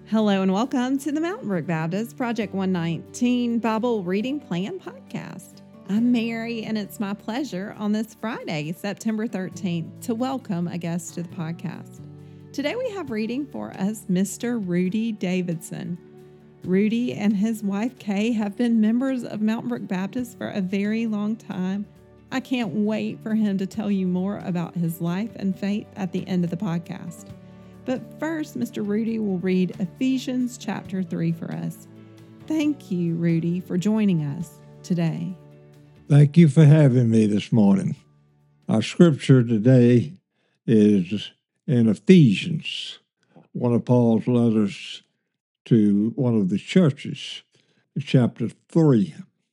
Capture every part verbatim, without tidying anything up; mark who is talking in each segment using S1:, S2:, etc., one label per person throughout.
S1: Hello and welcome to the Mountain Brook Baptist Project one nineteen Bible Reading Plan Podcast. I'm Mary, and it's my pleasure on this Friday, September thirteenth, to welcome a guest to the podcast. Today we have reading for us Mister Rudy Davidson. Rudy and his wife Kay have been members of Mountain Brook Baptist for a very long time. I can't wait for him to tell you more about his life and faith at the end of the podcast. But first, Mister Rudy will read Ephesians chapter three for us. Thank you, Rudy, for joining us today.
S2: Thank you for having me this morning. Our scripture today is in Ephesians, one of Paul's letters to one of the churches, chapter three.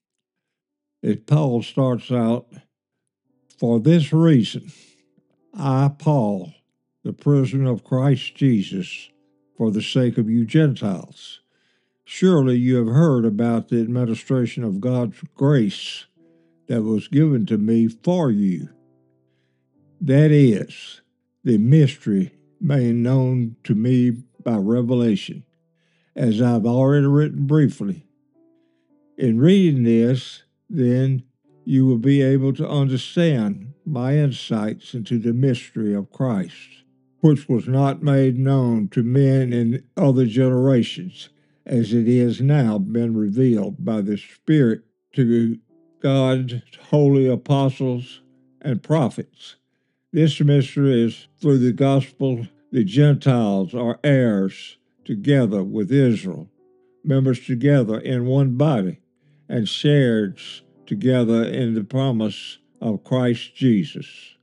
S2: It, Paul starts out, "For this reason, I, Paul, the prisoner of Christ Jesus, for the sake of you Gentiles. Surely you have heard about the administration of God's grace that was given to me for you. That is, the mystery made known to me by revelation, as I've already written briefly. In reading this, then, you will be able to understand my insights into the mystery of Christ, which was not made known to men in other generations, as it is now been revealed by the Spirit to God's holy apostles and prophets. This mystery is through the gospel the Gentiles are heirs together with Israel, members together in one body, and sharers together in the promise of Christ Jesus.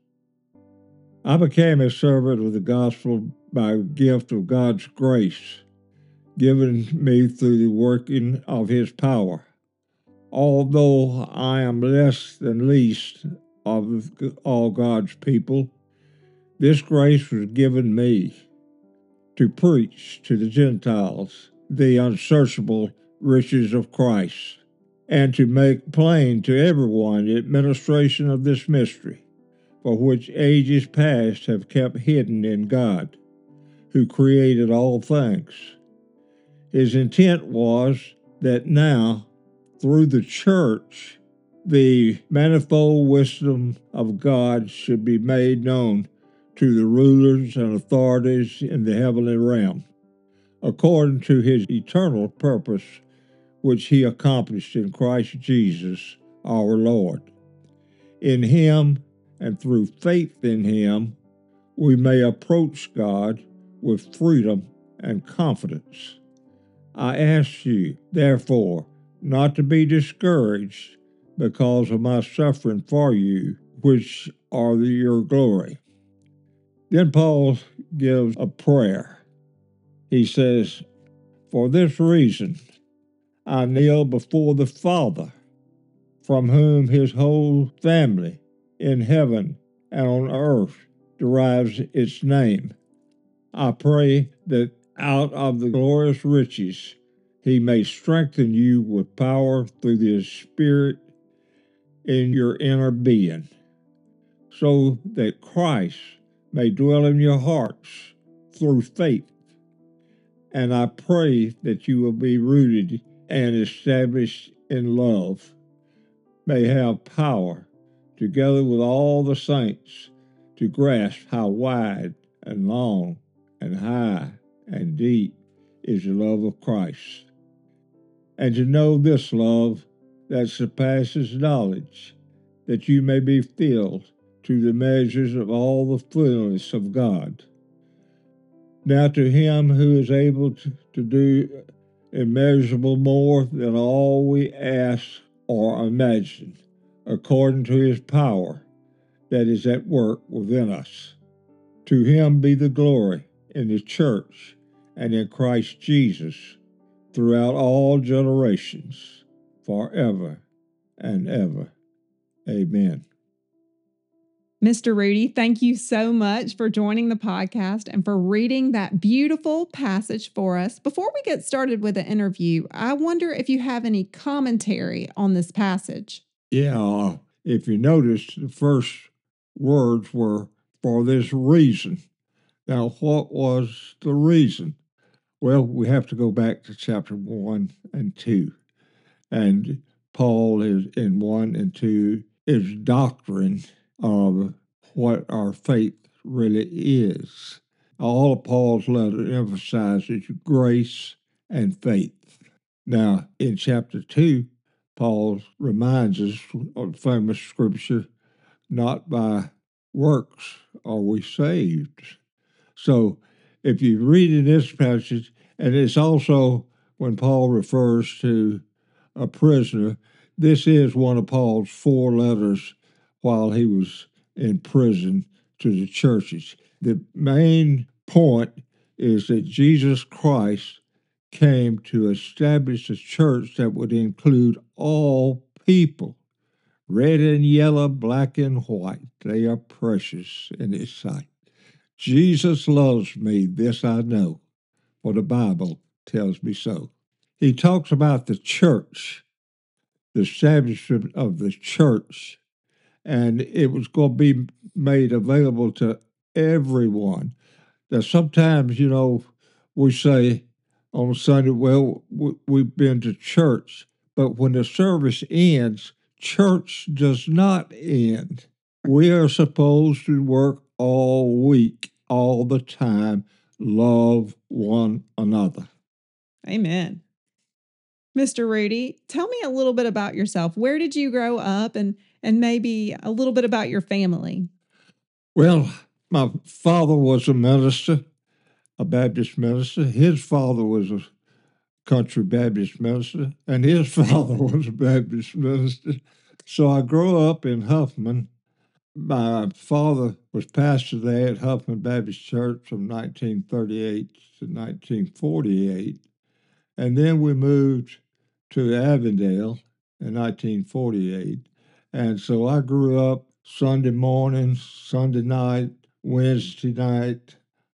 S2: I became a servant of the gospel by gift of God's grace, given me through the working of his power. Although I am less than least of all God's people, this grace was given me to preach to the Gentiles the unsearchable riches of Christ, and to make plain to everyone the administration of this mystery, for which ages past have kept hidden in God, who created all things. His intent was that now, through the church, the manifold wisdom of God should be made known to the rulers and authorities in the heavenly realm, according to his eternal purpose, which he accomplished in Christ Jesus our Lord. In him, and through faith in him, we may approach God with freedom and confidence. I ask you, therefore, not to be discouraged because of my suffering for you, which are your glory." Then Paul gives a prayer. He says, "For this reason, I kneel before the Father, from whom his whole family in heaven and on earth derives its name. I pray that out of the glorious riches he may strengthen you with power through the Spirit in your inner being, so that Christ may dwell in your hearts through faith. And I pray that you will be rooted and established in love, may have power, together with all the saints, to grasp how wide and long and high and deep is the love of Christ, and to know this love that surpasses knowledge, that you may be filled to the measures of all the fullness of God. Now to him who is able to, to do immeasurable more than all we ask or imagine, according to his power that is at work within us. To him be the glory in the church and in Christ Jesus throughout all generations, forever and ever. Amen."
S1: Mister Rudy, thank you so much for joining the podcast and for reading that beautiful passage for us. Before we get started with the interview, I wonder if you have any commentary on this passage.
S2: Yeah, if you notice, the first words were, "for this reason." Now, what was the reason? Well, we have to go back to chapter one and two. And Paul is in one and two is doctrine of what our faith really is. All of Paul's letter emphasizes grace and faith. Now, in chapter two, Paul reminds us of famous scripture, not by works are we saved. So if you read in this passage, and it's also when Paul refers to a prisoner, this is one of Paul's four letters while he was in prison to the churches. The main point is that Jesus Christ came to establish a church that would include all people, red and yellow, black and white. They are precious in his sight. Jesus loves me, this I know, for the Bible tells me so. He talks about the church, the establishment of the church, and it was going to be made available to everyone. Now, sometimes, you know, we say on Sunday, well, we've been to church, but when the service ends, church does not end. We are supposed to work all week, all the time, love one another.
S1: Amen. Mister Rudy, tell me a little bit about yourself. Where did you grow up, and and maybe a little bit about your family?
S2: Well, my father was a minister, a Baptist minister. His father was a country Baptist minister, and his father was a Baptist minister. So I grew up in Huffman. My father was pastor there at Huffman Baptist Church from nineteen thirty-eight to nineteen forty-eight. And then we moved to Avondale in nineteen forty-eight. And so I grew up Sunday morning, Sunday night, Wednesday night,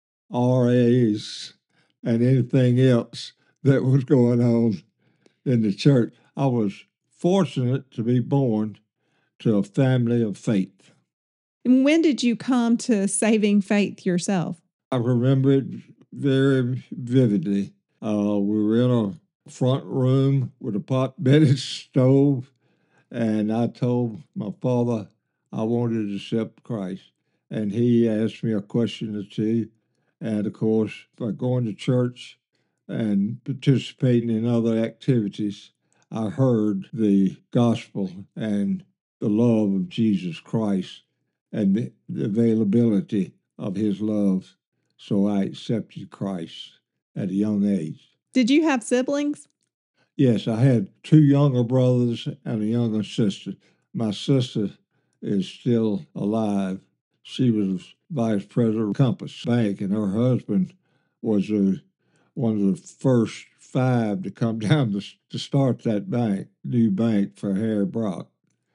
S2: R As, and anything else that was going on in the church. I was fortunate to be born to a family of faith.
S1: And when did you come to saving faith yourself?
S2: I remember it very vividly. Uh, we were in a front room with a pot-bedded stove, and I told my father I wanted to accept Christ. And he asked me a question or two. And of course, by going to church and participating in other activities, I heard the gospel and the love of Jesus Christ and the, the availability of his love. So I accepted Christ at a young age.
S1: Did you have siblings?
S2: Yes, I had two younger brothers and a younger sister. My sister is still alive. She was vice president of Compass Bank, and her husband was a, one of the first five to come down to, to start that bank, new bank for Harry Brock.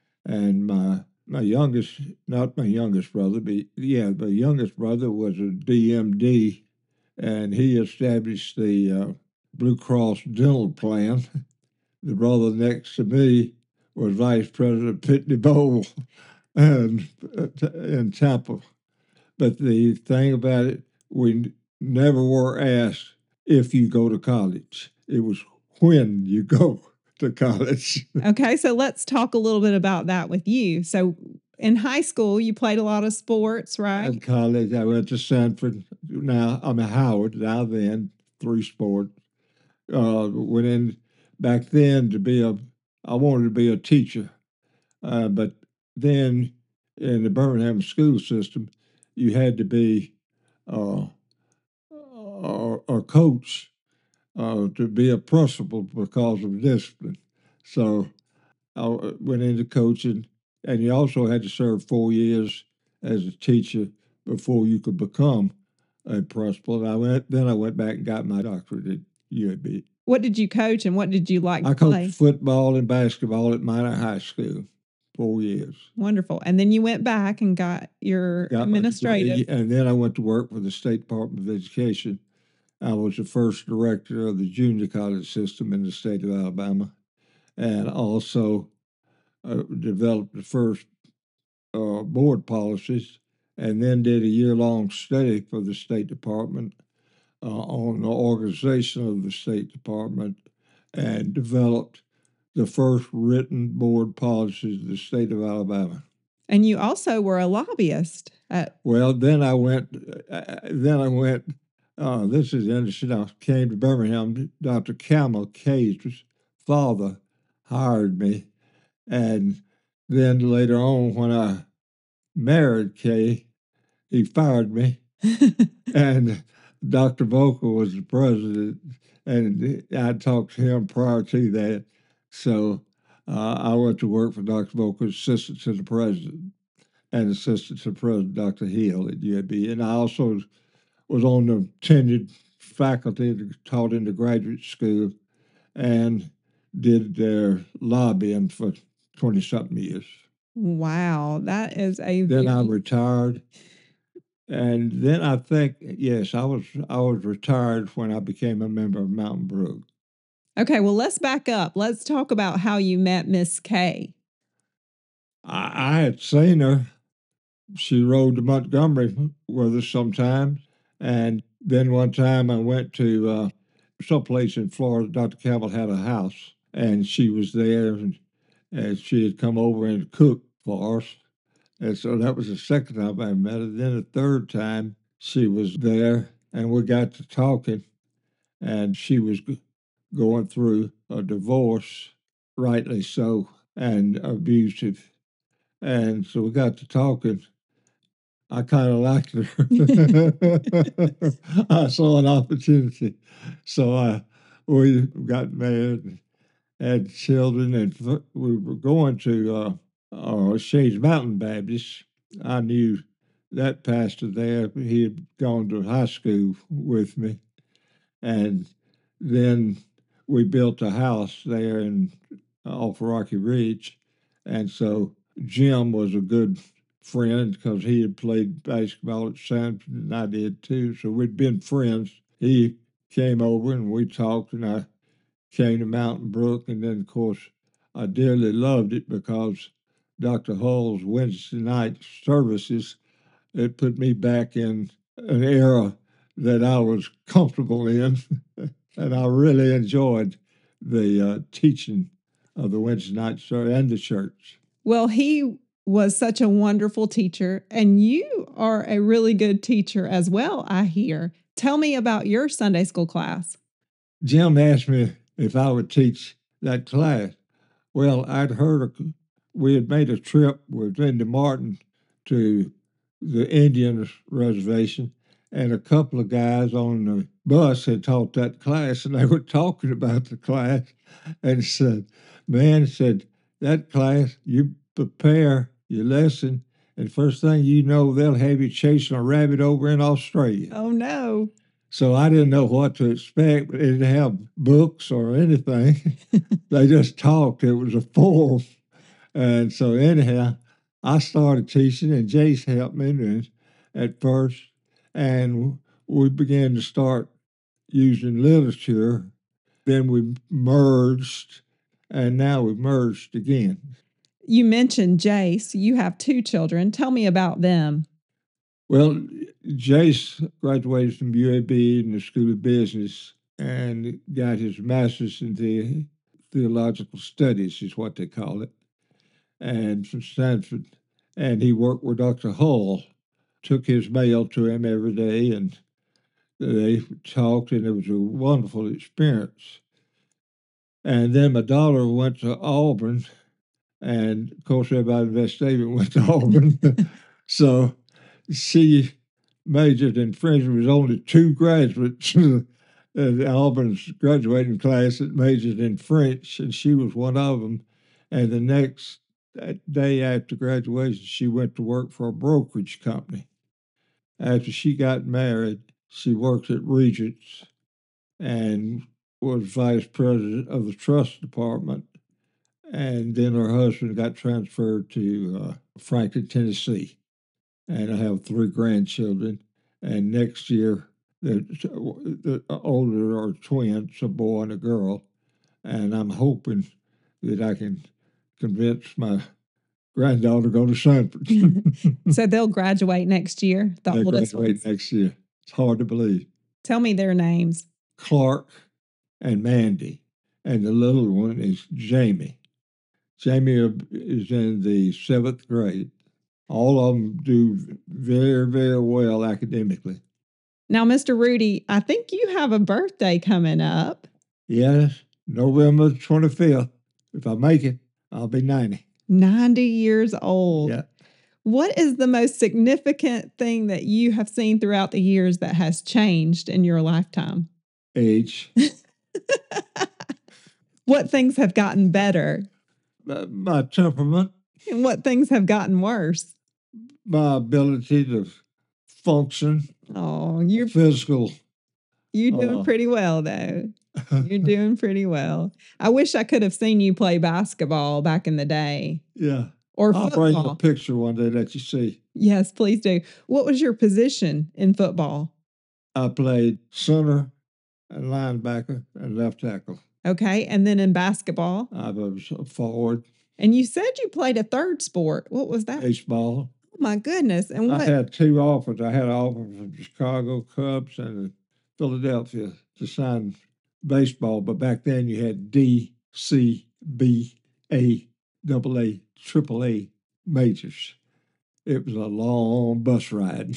S2: And my my youngest, not my youngest brother, but yeah, my youngest brother was a D M D, and he established the uh, Blue Cross dental plan. The brother next to me was Vice President Pitney Bowl and in Tampa. But the thing about it, we never were asked if you go to college. It was when you go to college.
S1: Okay, so let's talk a little bit about that with you. So in high school, you played a lot of sports, right?
S2: In college, I went to Sanford. Now I'm at Howard. Now then, three sports. Uh, went in back then to be a. I wanted to be a teacher, uh, but then in the Birmingham school system, you had to be uh, a, a coach uh, to be a principal because of discipline. So I went into coaching, and you also had to serve four years as a teacher before you could become a principal. And I went, then I went back and got my doctorate at U A B.
S1: What did you coach, and what did you like
S2: I
S1: to
S2: coached
S1: play?
S2: football and basketball at Minor High School, four years.
S1: Wonderful. And then you went back and got your
S2: Got my-
S1: administrative.
S2: and then I went to work for the State Department of Education. I was the first director of the junior college system in the state of Alabama, and also uh, developed the first uh, board policies, and then did a year-long study for the State Department uh, on the organization of the State Department and developed the first written board policies of the state of Alabama.
S1: And you also were a lobbyist. At-
S2: well, then I went, uh, then I went, uh, this is interesting. I came to Birmingham. Doctor Camel Cage's father hired me. And then later on, when I married Kay, he fired me. And Doctor Volker was the president, and I talked to him prior to that. So uh, I went to work for Doctor Volker, assistant to the president, and assistant to President Doctor Hill at U A B. And I also was on the tenured faculty that taught in the graduate school and did their lobbying for twenty-something years.
S1: Wow, that is a
S2: Then
S1: very...
S2: I retired. And then I think, yes, I was I was retired when I became a member of Mountain Brook.
S1: Okay, well, let's back up. Let's talk about how you met Miss Kay.
S2: I, I had seen her. She rode to Montgomery with us sometimes. And then one time I went to uh, someplace in Florida. Doctor Campbell had a house, and she was there, and, and she had come over and cooked for us. And so that was the second time I met her. Then the third time she was there, and we got to talking, and she was g- going through a divorce, rightly so, and abusive. And so we got to talking. I kind of liked her. I saw an opportunity. So I, we got married, had children, and th- we were going to uh, uh, Shades Mountain Baptist. I knew that pastor there. He had gone to high school with me. And then we built a house there in off Rocky Ridge. And so Jim was a good friend because he had played basketball at Samford, and I did too. So we'd been friends. He came over and we talked, and I came to Mountain Brook. And then, of course, I dearly loved it because Doctor Hull's Wednesday night services, it put me back in an era that I was comfortable in. And I really enjoyed the uh, teaching of the Wednesday night service and the church.
S1: Well, he was such a wonderful teacher, and you are a really good teacher as well, I hear. Tell me about your Sunday school class.
S2: Jim asked me if I would teach that class. Well, I'd heard a, we had made a trip with Linda Martin to the Indian reservation, and a couple of guys on the bus had taught that class, and they were talking about the class and said, man, said, that class, you prepare your lesson, and first thing you know, they'll have you chasing a rabbit over in Australia.
S1: Oh, no.
S2: So I didn't know what to expect, but it didn't have books or anything. They just talked. It was a forum. And so anyhow, I started teaching, and Jace helped me at first. And we began to start using literature. Then we merged, and now we've merged again.
S1: You mentioned Jace. You have two children. Tell me about them.
S2: Well, Jace graduated from U A B in the School of Business and got his master's in the theological studies, is what they call it, and from Stanford. And he worked with Doctor Hull, took his mail to him every day, and they talked, and it was a wonderful experience. And then my daughter went to Auburn, and of course, everybody in West David went to Auburn. So she majored in French. There was only two graduates in Auburn's graduating class that majored in French, and she was one of them. And the next day after graduation, she went to work for a brokerage company. After she got married, she worked at Regents and was vice president of the trust department. And then her husband got transferred to uh, Franklin, Tennessee. And I have three grandchildren. And next year, the, the older are twins, a boy and a girl. And I'm hoping that I can convince my granddaughter to go to Sanford.
S1: So they'll graduate next year?
S2: They'll graduate next year. It's hard to believe.
S1: Tell me their names.
S2: Clark and Mandy. And the little one is Jamie. Jamie is in the seventh grade. All of them do very, very well academically.
S1: Now, Mister Rudy, I think you have a birthday coming up.
S2: Yes, November twenty-fifth. If I make it, I'll be ninety.
S1: ninety years old.
S2: Yeah.
S1: What is the most significant thing that you have seen throughout the years that has changed in your lifetime?
S2: Age.
S1: What things have gotten better?
S2: Uh, my temperament.
S1: And what things have gotten worse?
S2: My ability to function.
S1: Oh, you're
S2: physical.
S1: You're doing
S2: uh,
S1: pretty well, though. You're doing pretty well. I wish I could have seen you play basketball back in the day.
S2: Yeah.
S1: Or
S2: I'll
S1: football.
S2: bring a picture one day that you see.
S1: Yes, please do. What was your position in football?
S2: I played center and linebacker and left tackle.
S1: Okay. And then in basketball?
S2: I was a forward.
S1: And you said you played a third sport. What was that?
S2: Baseball.
S1: Oh, my goodness. And what?
S2: I had two offers. I had an offer from the Chicago Cubs and Philadelphia to sign baseball, but back then you had D, C, B, A, double A, triple A majors. It was a long bus ride.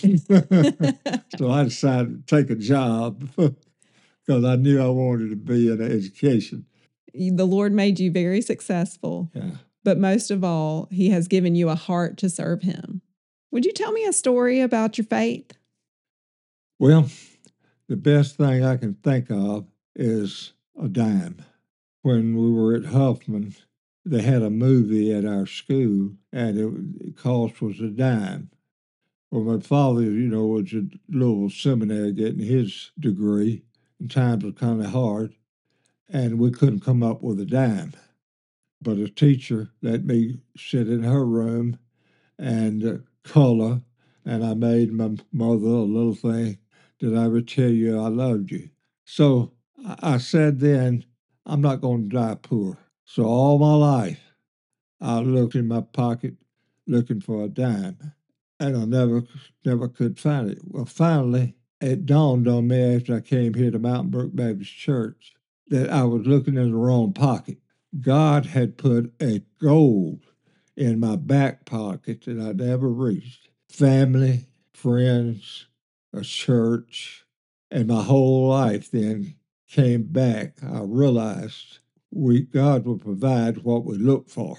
S2: So I decided to take a job because I knew I wanted to be in education.
S1: The Lord made you very successful.
S2: Yeah.
S1: But most of all, He has given you a heart to serve Him. Would you tell me a story about your faith?
S2: Well, the best thing I can think of is a dime. When we were at Huffman, they had a movie at our school, and it, the cost was a dime. Well, my father, you know, was at Louisville Seminary getting his degree, and times were kind of hard, and we couldn't come up with a dime. But a teacher let me sit in her room and uh, color, and I made my mother a little thing. Did I ever tell you I loved you? So I, I said then, I'm not going to die poor. So all my life, I looked in my pocket looking for a dime, and I never, never could find it. Well, finally, it dawned on me after I came here to Mountain Brook Baptist Church that I was looking in the wrong pocket. God had put a gold in my back pocket that I never reached. Family, friends, a church, and my whole life then came back. I realized we God will provide what we look for.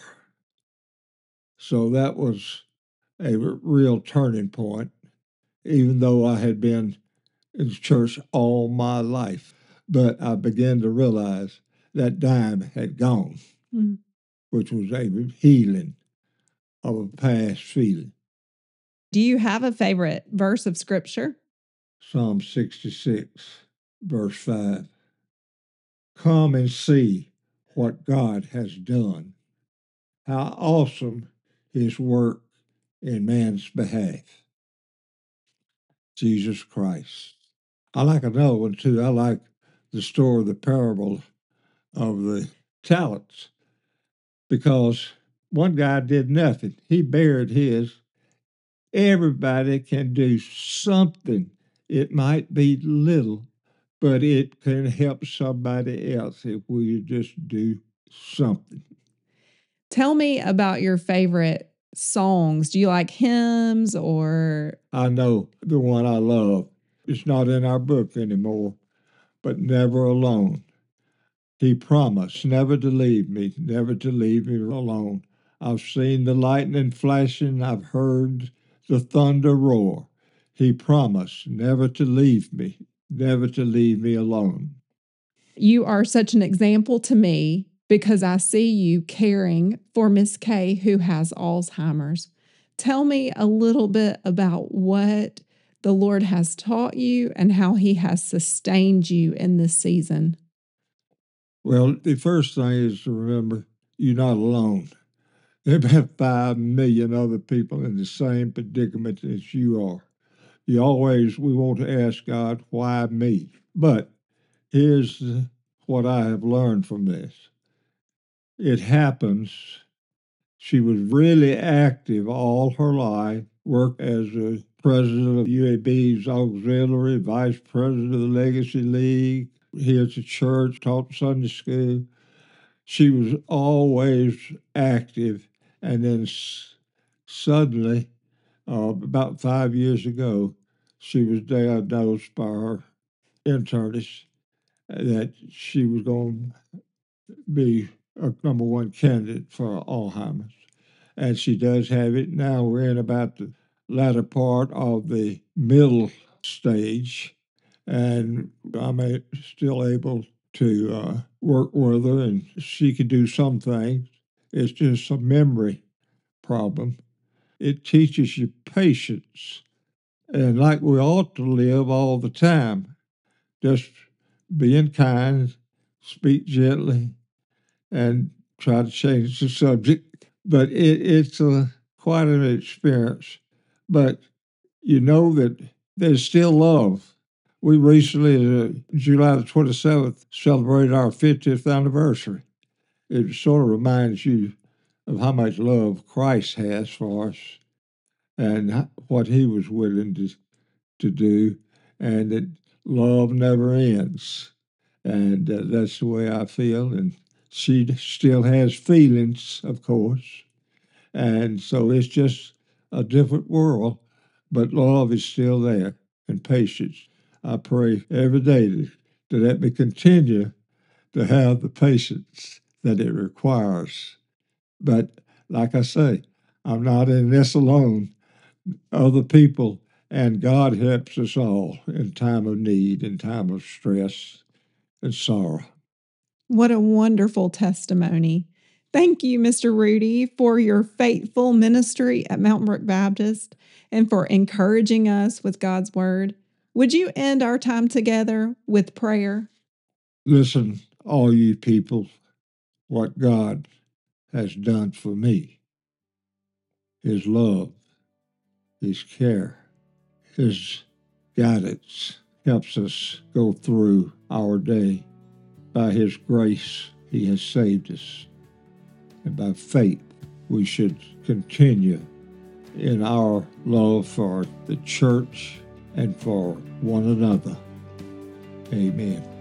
S2: So that was a real turning point, even though I had been in church all my life. But I began to realize that dime had gone, mm-hmm. which was a healing of a past feeling.
S1: Do you have a favorite verse of Scripture?
S2: Psalm sixty-six, verse five. Come and see what God has done, how awesome His work in man's behalf. Jesus Christ. I like another one too. I like the story of the parable of the talents, because one guy did nothing. He buried his. Everybody can do something. It might be little, but it can help somebody else if we just do something.
S1: Tell me about your favorite songs. Do you like hymns or?
S2: I know the one I love. It's not in our book anymore, but Never Alone. He promised never to leave me, never to leave me alone. I've seen the lightning flashing, I've heard the thunder roar. He promised never to leave me, never to leave me alone.
S1: You are such an example to me because I see you caring for Miss Kay, who has Alzheimer's. Tell me a little bit about what the Lord has taught you and how He has sustained you in this season.
S2: Well, the first thing is to remember you're not alone. There are about five million other people in the same predicament as you are. You always, we want to ask God, why me? But here's what I have learned from this. It happens. She was really active all her life, worked as a president of U A B's Auxiliary, vice president of the Legacy League, here at the church, taught Sunday school. She was always active, and then s- suddenly, uh, about five years ago, she was diagnosed by her internist that she was going to be a number one candidate for Alzheimer's. And she does have it. Now we're in about the latter part of the middle stage, and I'm a, still able to uh, work with her, and she can do some things. It's just a memory problem. It teaches you patience, and like we ought to live all the time, just being kind, speak gently, and try to change the subject. But it, it's a, quite an experience. But you know that there's still love. We recently, uh, July the twenty-seventh, celebrated our fiftieth anniversary. It sort of reminds you of how much love Christ has for us and what he was willing to, to do, and that love never ends. And uh, that's the way I feel. And she still has feelings, of course. And so it's just a different world, but love is still there and patience. I pray every day that, that let me continue to have the patience that it requires. But like I say, I'm not in this alone. Other people and God helps us all in time of need, in time of stress and sorrow.
S1: What a wonderful testimony. Thank you, Mister Rudy, for your faithful ministry at Mountain Brook Baptist and for encouraging us with God's Word. Would you end our time together with prayer?
S2: Listen, all you people, what God has done for me. His love, His care, His guidance helps us go through our day. By His grace, He has saved us. And by faith, we should continue in our love for the church and for one another. Amen.